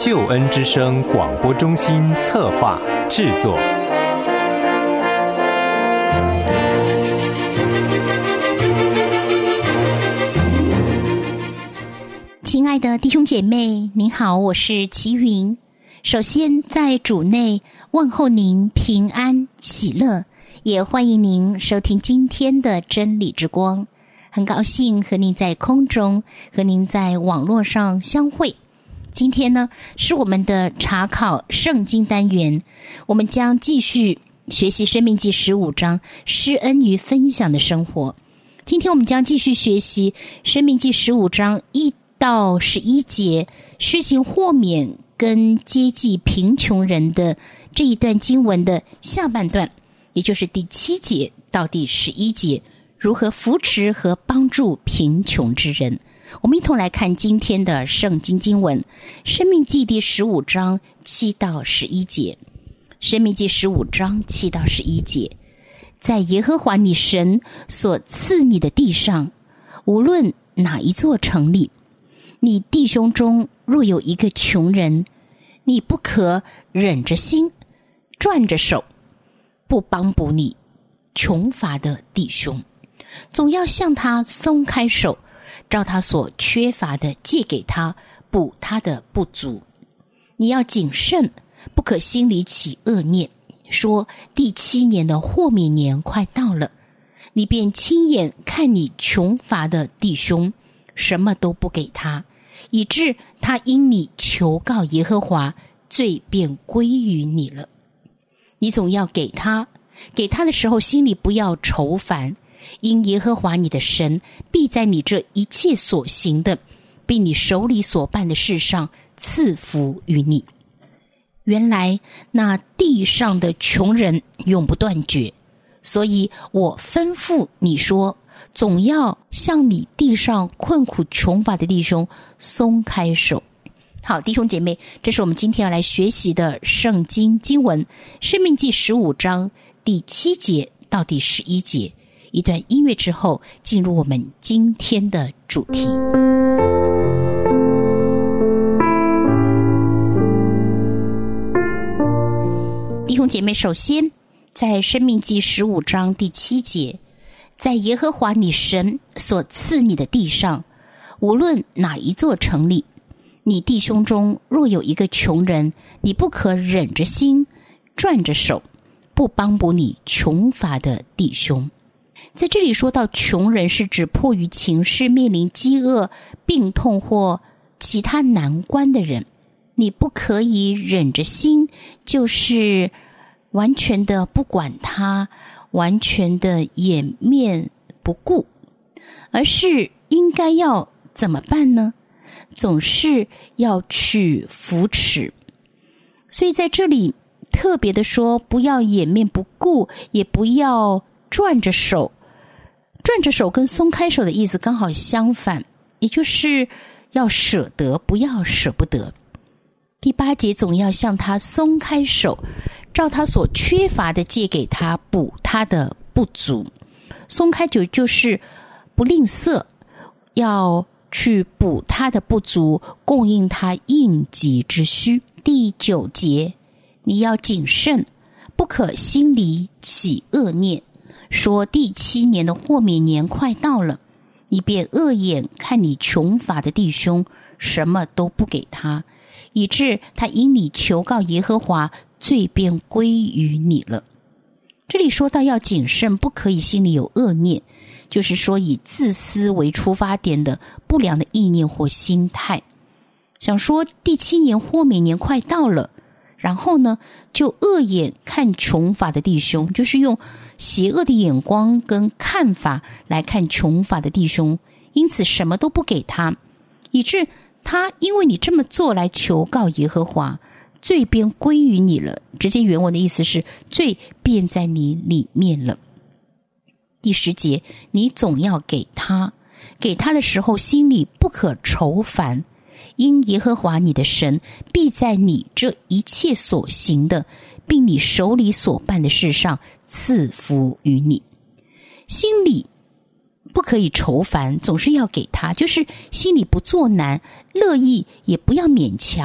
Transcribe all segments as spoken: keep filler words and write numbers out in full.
救恩之声广播中心策划制作。 亲爱的弟兄姐妹，您好，我是齐云。首先在主内问候您平安喜乐，也欢迎您收听今天的真理之光。很高兴和您在空中，和您在网络上相会。今天呢，是我们的查考圣经单元，我们将继续学习申命记十五章施恩与分享的生活。今天我们将继续学习申命记十五章一到十一节，施行豁免跟接济贫穷人的这一段经文的下半段，也就是第七节到第十一节，如何扶持和帮助贫穷之人。我们一同来看今天的圣经经文，申命记第十五章七到十一节。申命记十五章七到十一节，在耶和华你神所赐你的地上，无论哪一座城里，你弟兄中若有一个穷人，你不可忍着心，攥着手，不帮补你穷乏的弟兄，总要向他松开手，照他所缺乏的借给他，补他的不足。你要谨慎，不可心里起恶念，说第七年的豁免年快到了，你便亲眼看你穷乏的弟兄，什么都不给他，以致他因你求告耶和华，罪便归于你了。你总要给他，给他的时候心里不要愁烦，因耶和华你的神必在你这一切所行的，并你手里所办的事上赐福于你。原来那地上的穷人永不断绝，所以我吩咐你说，总要向你地上困苦穷乏的弟兄松开手。好，弟兄姐妹，这是我们今天要来学习的圣经经文，申命记十五章第七节到第十一节。一段音乐之后，进入我们今天的主题。弟兄姐妹，首先在申命记十五章第七节，在耶和华你神所赐你的地上，无论哪一座城里，你弟兄中若有一个穷人，你不可忍着心，攥着手，不帮补你穷乏的弟兄。在这里说到穷人，是指迫于情势面临饥饿、病痛或其他难关的人。你不可以忍着心，就是完全的不管他，完全的掩面不顾，而是应该要怎么办呢？总是要去扶持。所以在这里特别的说，不要掩面不顾，也不要攥着手。攥着手跟松开手的意思刚好相反，也就是要舍得，不要舍不得。第八节，总要向他松开手，照他所缺乏的借给他，补他的不足。松开手就是不吝啬，要去补他的不足，供应他应急之需。第九节，你要谨慎，不可心里起恶念，说第七年的豁免年快到了，你便恶眼看你穷乏的弟兄，什么都不给他，以致他因你求告耶和华，罪便归于你了。这里说到要谨慎，不可以心里有恶念，就是说以自私为出发点的不良的意念或心态，想说第七年豁免年快到了，然后呢就恶眼看穷乏的弟兄，就是用邪恶的眼光跟看法来看穷乏的弟兄，因此什么都不给他，以致他因为你这么做来求告耶和华，罪便归于你了。直接原文的意思是罪便在你里面了。第十节，你总要给他，给他的时候心里不可愁烦，因耶和华你的神必在你这一切所行的，并你手里所办的事上赐福于你。心里不可以愁烦，总是要给他，就是心里不作难，乐意也不要勉强，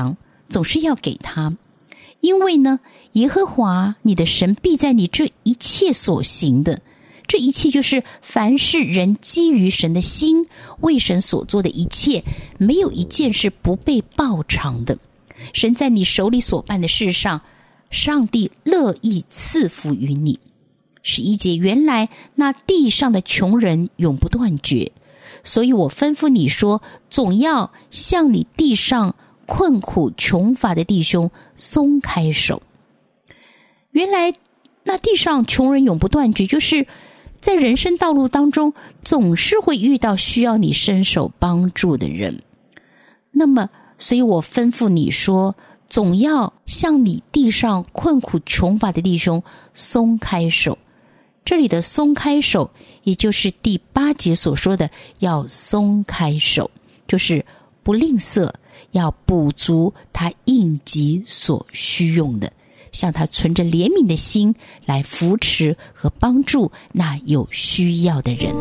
总是要给他，因为呢，耶和华你的神必在你这一切所行的，这一切就是凡是人基于神的心为神所做的一切，没有一件是不被报偿的。神在你手里所办的事上，上帝乐意赐福于你。十一节，原来那地上的穷人永不断绝，所以我吩咐你说，总要向你地上困苦穷乏的弟兄松开手。原来那地上穷人永不断绝，就是在人生道路当中总是会遇到需要你伸手帮助的人。那么所以我吩咐你说，总要向你地上困苦穷乏的弟兄松开手。这里的松开手，也就是第八节所说的要松开手，就是不吝啬，要补足他应急所需用的，向他存着怜悯的心来扶持和帮助那有需要的人。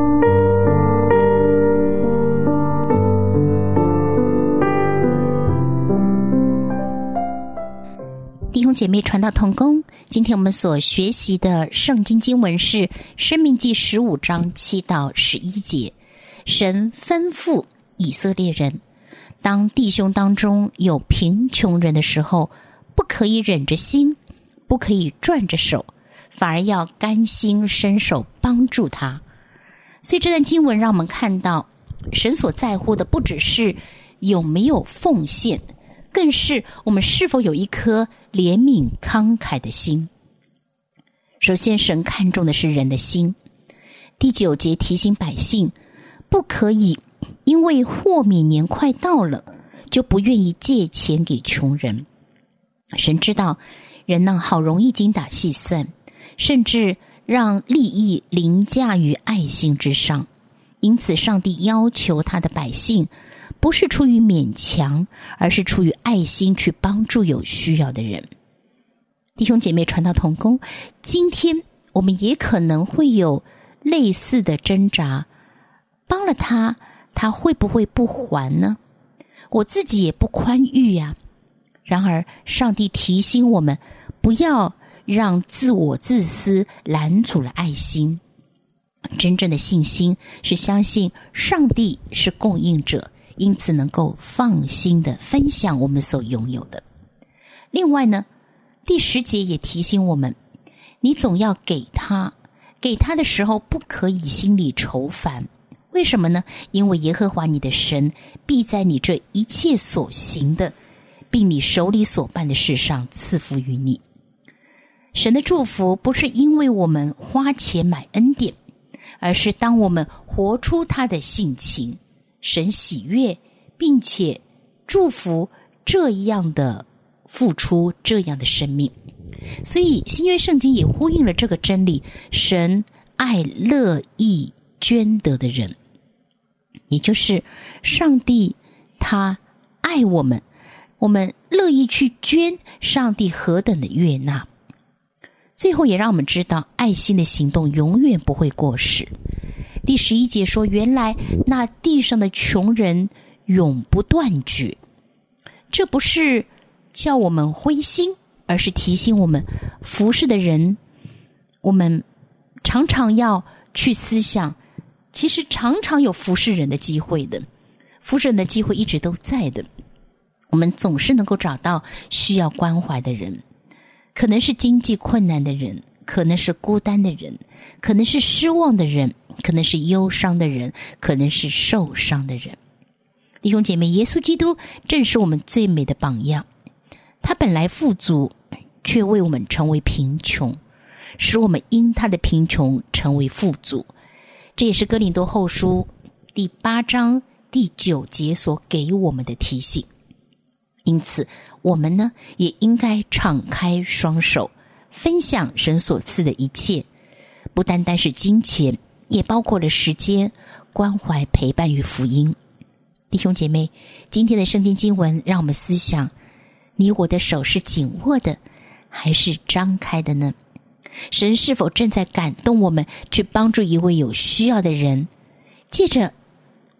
弟兄姐妹传道同工，今天我们所学习的圣经经文是申命记十五章七到十一节。神吩咐以色列人，当弟兄当中有贫穷人的时候，不可以忍着心，不可以转着手，反而要甘心伸手帮助他。所以这段经文让我们看到，神所在乎的不只是有没有奉献，更是我们是否有一颗怜悯慷慨的心。首先，神看重的是人的心。第九节提醒百姓，不可以因为豁免年快到了，就不愿意借钱给穷人。神知道人呢好容易精打细算，甚至让利益凌驾于爱心之上，因此上帝要求他的百姓不是出于勉强，而是出于爱心去帮助有需要的人。弟兄姐妹传道同工，今天我们也可能会有类似的挣扎，帮了他，他会不会不还呢？我自己也不宽裕呀、啊。然而上帝提醒我们，不要让自我自私拦阻了爱心。真正的信心是相信上帝是供应者，因此能够放心的分享我们所拥有的。另外呢，第十节也提醒我们，你总要给他，给他的时候不可以心里愁烦。为什么呢？因为耶和华你的神必在你这一切所行的，并你手里所办的事上赐福于你。神的祝福不是因为我们花钱买恩典，而是当我们活出他的性情，神喜悦并且祝福这样的付出，这样的生命。所以新约圣经也呼应了这个真理，神爱乐意捐得的人，也就是上帝他爱我们，我们乐意去捐，上帝何等的悦纳。最后也让我们知道，爱心的行动永远不会过时。第十一节说，原来那地上的穷人永不断绝。这不是叫我们灰心，而是提醒我们服侍的人，我们常常要去思想，其实常常有服侍人的机会的，服侍人的机会一直都在的。我们总是能够找到需要关怀的人，可能是经济困难的人，可能是孤单的人，可能是失望的人，可能是忧伤的人，可能是受伤的人。弟兄姐妹，耶稣基督正是我们最美的榜样，他本来富足，却为我们成为贫穷，使我们因他的贫穷成为富足。这也是哥林多后书第八章第九节所给我们的提醒。因此我们呢，也应该敞开双手，分享神所赐的一切，不单单是金钱，也包括了时间、关怀、陪伴与福音。弟兄姐妹，今天的圣经经文让我们思想，你我的手是紧握的还是张开的呢？神是否正在感动我们去帮助一位有需要的人？借着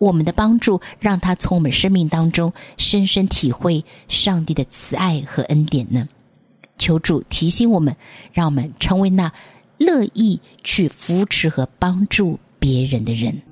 我们的帮助，让他从我们生命当中深深体会上帝的慈爱和恩典呢？求主提醒我们，让我们成为那乐意去扶持和帮助别人的人。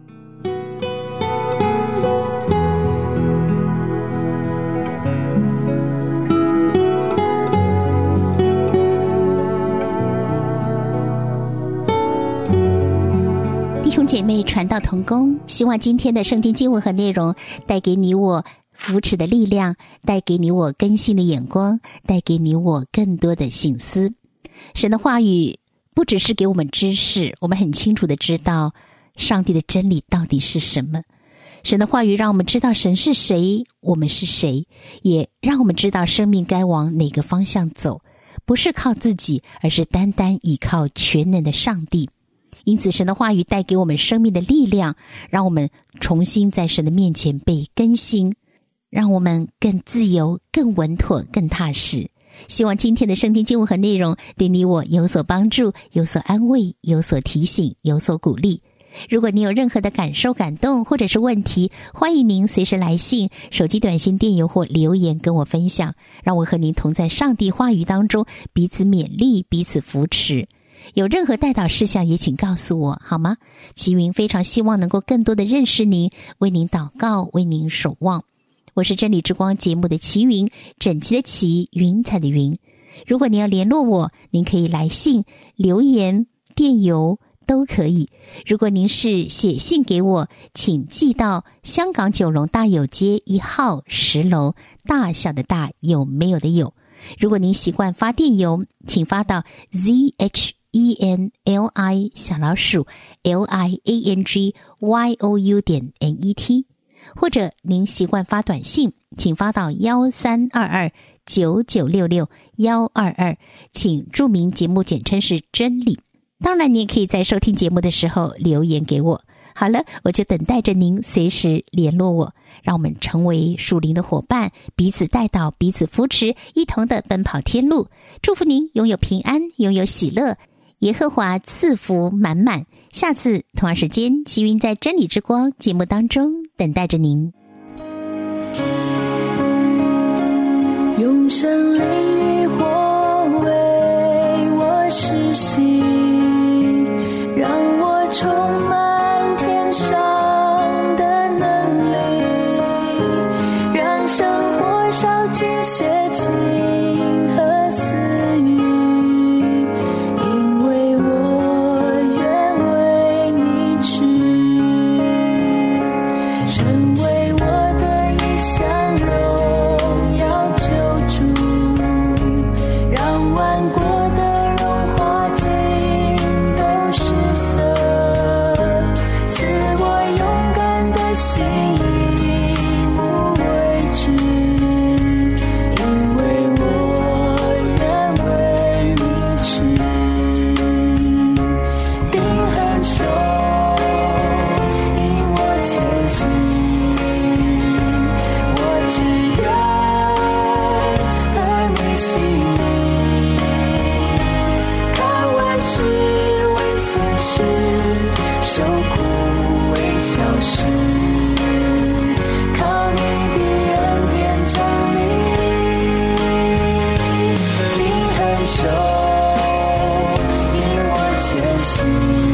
弟兄姐妹，传道同工，希望今天的圣经经文和内容带给你我扶持的力量，带给你我更新的眼光，带给你我更多的省思。神的话语不只是给我们知识，我们很清楚的知道上帝的真理到底是什么。神的话语让我们知道神是谁，我们是谁，也让我们知道生命该往哪个方向走，不是靠自己，而是单单依靠全能的上帝。因此神的话语带给我们生命的力量，让我们重新在神的面前被更新，让我们更自由，更稳妥，更踏实。希望今天的圣经经文和内容对你我有所帮助，有所安慰，有所提醒，有所鼓励。如果你有任何的感受、感动或者是问题，欢迎您随时来信、手机短信、电邮或留言跟我分享，让我和您同在上帝话语当中彼此勉励，彼此扶持。有任何代祷事项也请告诉我好吗？齐云非常希望能够更多的认识您，为您祷告，为您守望。我是真理之光节目的齐云，整齐的齐，云彩的云。如果您要联络我，您可以来信、留言、电邮都可以。如果您是写信给我，请寄到香港九龙大有街一号十楼，大小的大，有没有的有。如果您习惯发电邮，请发到 z h e n l i 小老鼠 l i a n g y o u 点 n e t， 或者您习惯发短信，请发到一三二二九九六六一二二，请注明节目简称是真理。当然你也可以在收听节目的时候留言给我。好了，我就等待着您随时联络我，让我们成为属灵的伙伴，彼此带导，彼此扶持，一同的奔跑天路。祝福您拥有平安，拥有喜乐，耶和华赐福满满。下次同样时间，齐云在真理之光节目当中等待着您。 用神灵与火为我实习，让我充满天上的能力，让生活烧尽邪情和私欲，因为我愿为你去，成为我的一项荣耀救主，让万国的荣华尽都失色，赐我勇敢的心，以无畏惧，因为我愿为你去，定恒守，引我前行，我只愿和你心里，看万事为损失，受苦为小事，靠你的恩典站立，定恒守，引我前行。